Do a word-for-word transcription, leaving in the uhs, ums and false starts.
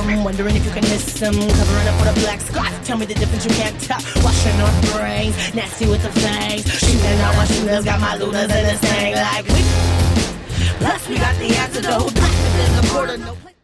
I'm wondering if you can miss them. Covering up with a black squat. Tell me the difference you can't tell. Washing off brains, nasty with the fangs. Shooting out my shooters, got my looters in the same like we. Plus we got the antidote. Black is a quarter, no.